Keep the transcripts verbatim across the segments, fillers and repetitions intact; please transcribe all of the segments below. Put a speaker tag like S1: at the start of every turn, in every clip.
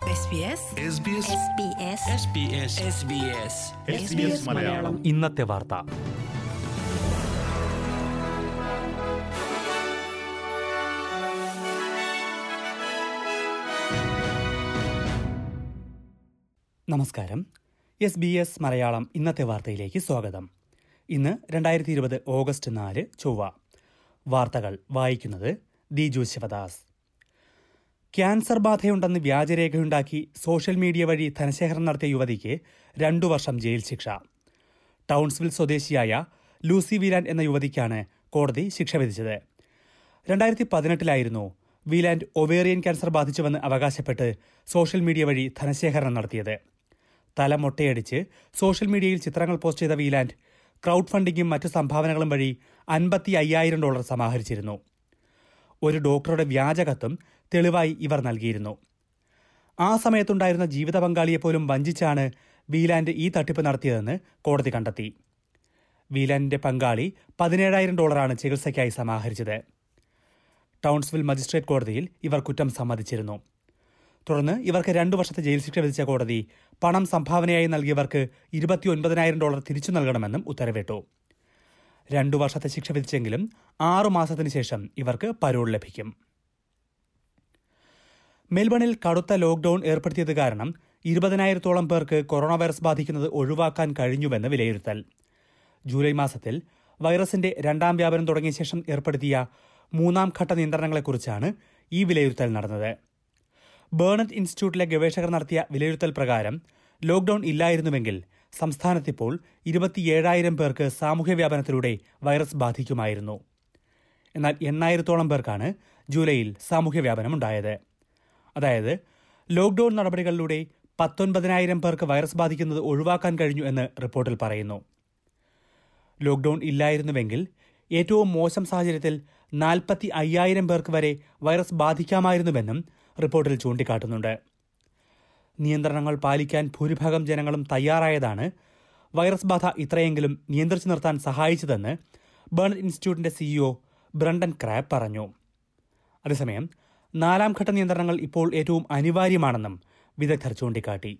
S1: ഇന്നത്തെ വാർത്ത. നമസ്കാരം. എസ് ബി എസ് മലയാളം ഇന്നത്തെ വാർത്തയിലേക്ക് സ്വാഗതം. ഇന്ന് രണ്ടായിരത്തി ഇരുപത് ഓഗസ്റ്റ് നാല് ചൊവ്വ. വാർത്തകൾ വായിക്കുന്നത് ദിജു ശിവദാസ്. ക്യാൻസർ ബാധയുണ്ടെന്ന് വ്യാജരേഖയുണ്ടാക്കി സോഷ്യൽ മീഡിയ വഴി ധനശേഖരണം നടത്തിയ യുവതിക്ക് രണ്ടു വർഷം ജയിൽ ശിക്ഷ. ടൗൺസ്വിൽ സ്വദേശിയായ ലൂസി വീലാൻഡ് എന്ന യുവതിക്കാണ് കോടതി ശിക്ഷ വിധിച്ചത്. രണ്ടായിരത്തി പതിനെട്ടിലായിരുന്നു വീലാൻഡ് ഒവേറിയൻ ക്യാൻസർ ബാധിച്ചുവെന്ന് അവകാശപ്പെട്ട് സോഷ്യൽ മീഡിയ വഴി ധനശേഖരണം നടത്തിയത്. തല മൊട്ടയടിച്ച് സോഷ്യൽ മീഡിയയിൽ ചിത്രങ്ങൾ പോസ്റ്റ് ചെയ്ത വീലാൻഡ് ക്രൗഡ് ഫണ്ടിങ്ങും മറ്റു സംഭാവനകളും വഴി അൻപത്തി അയ്യായിരം ഡോളർ സമാഹരിച്ചിരുന്നു. ഒരു ഡോക്ടറുടെ വ്യാജകത്തും തെളിവായി ഇവർ നൽകിയിരുന്നു. ആ സമയത്തുണ്ടായിരുന്ന ജീവിത പങ്കാളിയെപ്പോലും വഞ്ചിച്ചാണ് വീലാൻഡ് ഈ തട്ടിപ്പ് നടത്തിയതെന്ന് കോടതി കണ്ടെത്തി. വീലാൻഡിന്റെ പങ്കാളി പതിനേഴായിരം ഡോളറാണ് ചികിത്സയ്ക്കായി സമാഹരിച്ചത്. ടൗൺസ്വിൽ മജിസ്ട്രേറ്റ് കോടതിയിൽ ഇവർ കുറ്റം സമ്മതിച്ചിരുന്നു. തുടർന്ന് ഇവർക്ക് രണ്ടു വർഷത്തെ ജയിൽ ശിക്ഷ വിധിച്ച കോടതി പണം സംഭാവനയായി നൽകിയവർക്ക് ഇരുപത്തി ഒൻപതിനായിരം ഡോളർ തിരിച്ചു നൽകണമെന്നും ഉത്തരവിട്ടു. രണ്ടു വർഷത്തെ ശിക്ഷ വിധിച്ചെങ്കിലും ആറു മാസത്തിനു ശേഷം ഇവർക്ക് പരോൾ ലഭിക്കും. മെൽബണിൽ കടുത്ത ലോക്ഡൌൺ ഏർപ്പെടുത്തിയത് കാരണം ഇരുപതിനായിരത്തോളം പേർക്ക് കൊറോണ വൈറസ് ബാധിക്കുന്നത് ഒഴിവാക്കാൻ കഴിഞ്ഞുവെന്ന് വിലയിരുത്തൽ. ജൂലൈ മാസത്തിൽ വൈറസിന്റെ രണ്ടാം വ്യാപനം തുടങ്ങിയ ശേഷം ഏർപ്പെടുത്തിയ മൂന്നാം ഘട്ട നിയന്ത്രണങ്ങളെക്കുറിച്ചാണ് ഈ വിലയിരുത്തൽ നടന്നത്. ബേണറ്റ് ഇൻസ്റ്റിറ്റ്യൂട്ടിലെ ഗവേഷകർ നടത്തിയ വിലയിരുത്തൽ പ്രകാരം ലോക്ഡൌൺ ഇല്ലായിരുന്നുവെങ്കിൽ സംസ്ഥാനത്തിപ്പോൾ ഇരുപത്തിയേഴായിരം പേർക്ക് സാമൂഹ്യ വ്യാപനത്തിലൂടെ വൈറസ് ബാധിക്കുമായിരുന്നു. എന്നാൽ എണ്ണായിരത്തോളം പേർക്കാണ് ജൂലൈയിൽ സാമൂഹ്യ വ്യാപനമുണ്ടായത്. അതായത് ലോക്ഡൌൺ നടപടികളിലൂടെ പത്തൊൻപതിനായിരം പേർക്ക് വൈറസ് ബാധിക്കുന്നത് ഒഴിവാക്കാൻ കഴിഞ്ഞു എന്ന് റിപ്പോർട്ടിൽ പറയുന്നു. ലോക്ഡൌൺ ഇല്ലായിരുന്നുവെങ്കിൽ ഏറ്റവും മോശം സാഹചര്യത്തിൽ നാൽപ്പത്തി അയ്യായിരം പേർക്ക് വരെ വൈറസ് ബാധിക്കാമായിരുന്നുവെന്നും റിപ്പോർട്ടിൽ ചൂണ്ടിക്കാട്ടുന്നുണ്ട്. നിയന്ത്രണങ്ങൾ പാലിക്കാൻ ഭൂരിഭാഗം ജനങ്ങളും തയ്യാറായതാണ് വൈറസ് ബാധ ഇത്രയെങ്കിലും നിയന്ത്രിച്ചു നിർത്താൻ സഹായിച്ചതെന്ന് ബേണറ്റ് ഇൻസ്റ്റിറ്റ്യൂട്ടിന്റെ സിഇഒ ബ്രണ്ടൻ ക്രാബ് പറഞ്ഞു. അതേസമയം നാലാം ഘട്ട നിയന്ത്രണങ്ങൾ ഇപ്പോൾ ഏറ്റവും അനിവാര്യമാണെന്നും വിദഗ്ധർ ചൂണ്ടിക്കാട്ടി.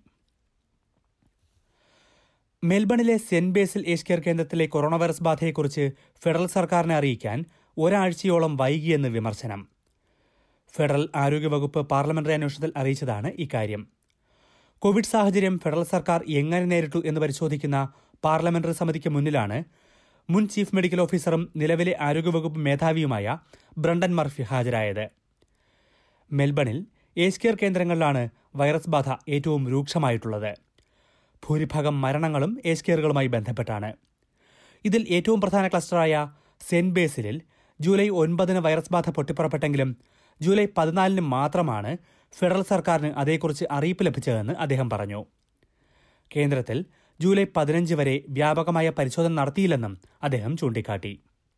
S1: മെൽബണിലെ സെന്റ് ബേസിൽ ഏജ് കെയർ കേന്ദ്രത്തിലെ കൊറോണ വൈറസ് ബാധയെക്കുറിച്ച് ഫെഡറൽ സർക്കാരിനെ അറിയിക്കാൻ ഒരാഴ്ചയോളം വൈകിയെന്ന് വിമർശനം. ഫെഡറൽ ആരോഗ്യവകുപ്പ് പാർലമെന്ററി അന്വേഷണത്തിൽ അറിയിച്ചതാണ് ഇക്കാര്യം. കോവിഡ് സാഹചര്യം ഫെഡറൽ സർക്കാർ എങ്ങനെ നേരിട്ടു എന്ന് പരിശോധിക്കുന്ന പാർലമെന്ററി സമിതിക്ക് മുന്നിലാണ് മുൻ ചീഫ് മെഡിക്കൽ ഓഫീസറും നിലവിലെ ആരോഗ്യവകുപ്പ് മേധാവിയുമായ ബ്രണ്ടൻ മർഫി ഹാജരായത്. മെൽബണിൽ ഏജ് കെയർ കേന്ദ്രങ്ങളിലാണ് വൈറസ് ബാധ ഏറ്റവും രൂക്ഷമായിട്ടുള്ളത്. ഭൂരിഭാഗം മരണങ്ങളും ഏജ് കെയറുകളുമായി ബന്ധപ്പെട്ടാണ്. ഇതിൽ ഏറ്റവും പ്രധാന ക്ലസ്റ്ററായ സെന്റ് ബേസിലിൽ ജൂലൈ ഒൻപതിന് വൈറസ് ബാധ പൊട്ടിപ്പുറപ്പെട്ടെങ്കിലും ജൂലൈ പതിനാലിന് മാത്രമാണ് ഫെഡറൽ സർക്കാരിന് അതേക്കുറിച്ച് അറിയിപ്പ് ലഭിച്ചതെന്ന് അദ്ദേഹം പറഞ്ഞു. കേന്ദ്രത്തിൽ ജൂലൈ പതിനഞ്ച് വരെ വ്യാപകമായ പരിശോധന നടത്തിയില്ലെന്നും അദ്ദേഹം ചൂണ്ടിക്കാട്ടി.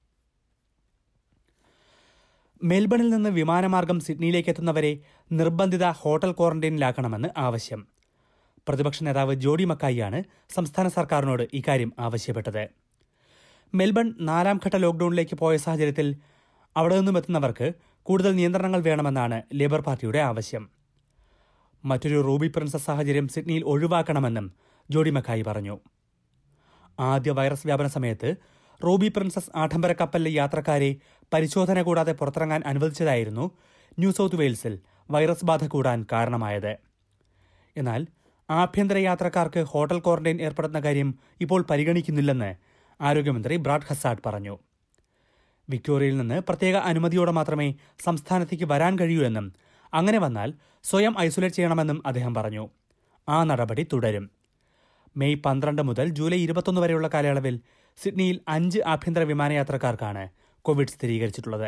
S1: മെൽബണിൽ നിന്ന് വിമാനമാർഗം സിഡ്നിയിലേക്ക് എത്തുന്നവരെ നിർബന്ധിത ഹോട്ടൽ ക്വാറന്റൈനിലാക്കണമെന്ന് ആവശ്യം. പ്രതിപക്ഷ നേതാവ് ജോഡി മക്കായിയാണ് സംസ്ഥാന സർക്കാരിനോട് ഇക്കാര്യം ആവശ്യപ്പെട്ടത്. മെൽബൺ നാലാം ഘട്ട ലോക്ഡൌണിലേക്ക് പോയ സാഹചര്യത്തിൽ അവിടെ നിന്നും എത്തുന്നവർക്ക് കൂടുതൽ നിയന്ത്രണങ്ങൾ വേണമെന്നാണ് ലേബർ പാർട്ടിയുടെ ആവശ്യം. മറ്റൊരു റൂബി പ്രിൻസസ് സാഹചര്യം സിഡ്നിയിൽ ഒഴിവാക്കണമെന്നും ജോഡി മക്കായി പറഞ്ഞു. ആദ്യ വൈറസ് വ്യാപന സമയത്ത് റൂബി പ്രിൻസസ് ആഡംബര കപ്പലിലെ യാത്രക്കാരെ പരിശോധന കൂടാതെ പുറത്തിറങ്ങാൻ അനുവദിച്ചതായിരുന്നു ന്യൂ സൌത്ത് വെയിൽസിൽ വൈറസ് ബാധ കൂടാൻ കാരണമായത്. എന്നാൽ ആഭ്യന്തര യാത്രക്കാർക്ക് ഹോട്ടൽ ക്വാറന്റൈൻ ഏർപ്പെടുത്തുന്ന കാര്യം ഇപ്പോൾ പരിഗണിക്കുന്നില്ലെന്ന് ആരോഗ്യമന്ത്രി ബ്രാഡ് ഹസാഡ് പറഞ്ഞു. വിക്ടോറിയയിൽ നിന്ന് പ്രത്യേക അനുമതിയോടെ മാത്രമേ സംസ്ഥാനത്തേക്ക് വരാൻ കഴിയൂ എന്നും അങ്ങനെ വന്നാൽ സ്വയം ഐസൊലേറ്റ് ചെയ്യണമെന്നും അദ്ദേഹം പറഞ്ഞു. ആ നടപടി തുടരും. മെയ് പന്ത്രണ്ട് മുതൽ ജൂലൈ ഇരുപത്തൊന്ന് വരെയുള്ള കാലയളവിൽ സിഡ്നിയിൽ അഞ്ച് ആഭ്യന്തര വിമാനയാത്രക്കാർക്കാണ് കോവിഡ് സ്ഥിരീകരിച്ചിട്ടുള്ളത്.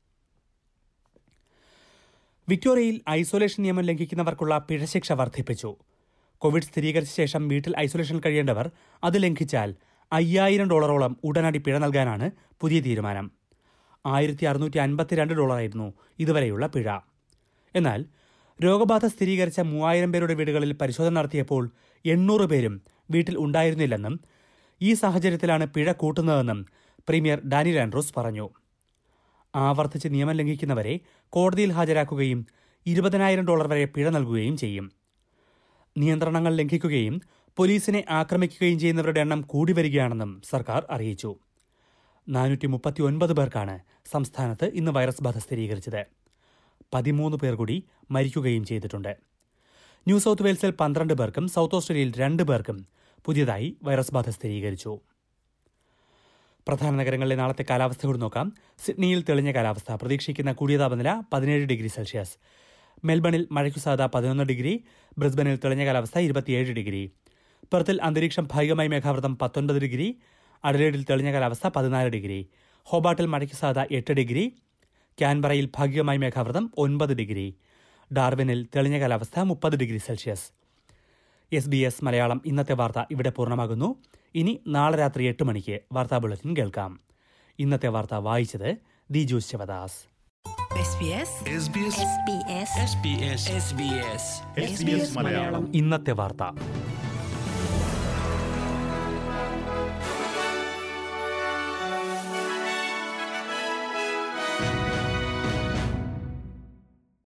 S1: വിക്ടോറിയയിൽ ഐസൊലേഷൻ നിയമം ലംഘിക്കുന്നവർക്കുള്ള പിഴശിക്ഷ വർദ്ധിപ്പിച്ചു. കോവിഡ് സ്ഥിരീകരിച്ച ശേഷം വീട്ടിൽ ഐസൊലേഷനിൽ കഴിയേണ്ടവർ അത് ലംഘിച്ചാൽ അയ്യായിരം ഡോളറോളം ഉടനടി പിഴ നൽകാനാണ് പുതിയ തീരുമാനം. ആയിരത്തി അറുന്നൂറ്റി അൻപത്തിരണ്ട് ഡോളറായിരുന്നു ഇതുവരെയുള്ള പിഴ. എന്നാൽ രോഗബാധ സ്ഥിരീകരിച്ച മൂവായിരം പേരുടെ വീടുകളിൽ പരിശോധന നടത്തിയപ്പോൾ എണ്ണൂറ് പേരും വീട്ടിൽ ഉണ്ടായിരുന്നില്ലെന്നും ഈ സാഹചര്യത്തിലാണ് പിഴ കൂട്ടുന്നതെന്നും പ്രീമിയർ ഡാനിയൽ ആൻഡ്രൂസ് പറഞ്ഞു. ആവർത്തിച്ച് നിയമം ലംഘിക്കുന്നവരെ കോടതിയിൽ ഹാജരാക്കുകയും ഇരുപതിനായിരം ഡോളർ വരെ പിഴ നൽകുകയും ചെയ്യും. നിയന്ത്രണങ്ങൾ ലംഘിക്കുകയും പോലീസിനെ ആക്രമിക്കുകയും ചെയ്യുന്നവരുടെ എണ്ണം കൂടി വരികയാണെന്നും സർക്കാർ അറിയിച്ചു. നാനൂറ്റി മുപ്പത്തി ഒൻപത് പേർക്കാണ് സംസ്ഥാനത്ത് ഇന്ന് വൈറസ് ബാധ സ്ഥിരീകരിച്ചത്. പതിമൂന്ന് പേർ കൂടി മരിക്കുകയും ചെയ്തിട്ടുണ്ട്. ന്യൂ സൗത്ത് വെയിൽസിൽ പന്ത്രണ്ട് പേർക്കും സൗത്ത് ഓസ്ട്രേലിയയിൽ രണ്ട് പേർക്കും പുതിയതായി വൈറസ് ബാധ സ്ഥിരീകരിച്ചു. പ്രധാന നഗരങ്ങളിലെ നാളത്തെ കാലാവസ്ഥ കൂടി നോക്കാം. സിഡ്നിയിൽ തെളിഞ്ഞ കാലാവസ്ഥ, പ്രതീക്ഷിക്കുന്ന കൂടിയ താപനില പതിനേഴ് ഡിഗ്രി സെൽഷ്യസ്. മെൽബണിൽ മഴയ്ക്കു സാധ്യത പതിനൊന്ന് ഡിഗ്രി. ബ്രിസ്ബനിൽ തെളിഞ്ഞ കാലാവസ്ഥ ഇരുപത്തിയേഴ് ഡിഗ്രി. പെർത്തിൽ അന്തരീക്ഷം ഭാഗികമായി മേഘാവൃതം പത്തൊൻപത് ഡിഗ്രി. അഡലേഡിൽ തെളിഞ്ഞ കാലാവസ്ഥ പതിനാല് ഡിഗ്രി. ഹോബാട്ടിൽ മഴയ്ക്കു സാധ്യത എട്ട് ഡിഗ്രി. ക്യാൻബറയിൽ ഭാഗികമായി മേഘാവൃതം ഒൻപത് ഡിഗ്രി. ഡാർവിനിൽ തെളിഞ്ഞ കാലാവസ്ഥ മുപ്പത് degree Celsius. S B S Malayalam ഇന്നത്തെ വാർത്ത ഇവിടെ പൂർണ്ണമാകുന്നു. ഇനി നാളെ രാത്രി എട്ട് മണിക്ക് വാർത്താ ബുള്ളറ്റിൻ കേൾക്കാം. ഇന്നത്തെ വാർത്ത വായിച്ചത് ദിജു ശിവദാസ്. ഇന്നത്തെ വാർത്ത.